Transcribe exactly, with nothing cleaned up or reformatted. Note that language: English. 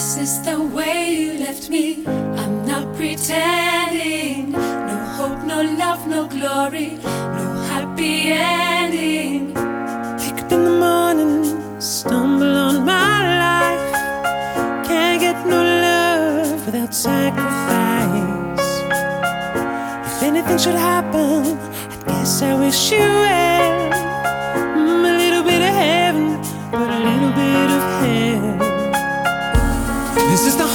This is the way you left me. I'm not pretending. No hope, no love, no glory, no happy ending. Wake up in the morning, stumble on my life. Can't get no love without sacrifice. If anything should happen, I guess I wish you well. Mm, a little bit of heaven, but a little bit of hell. This is the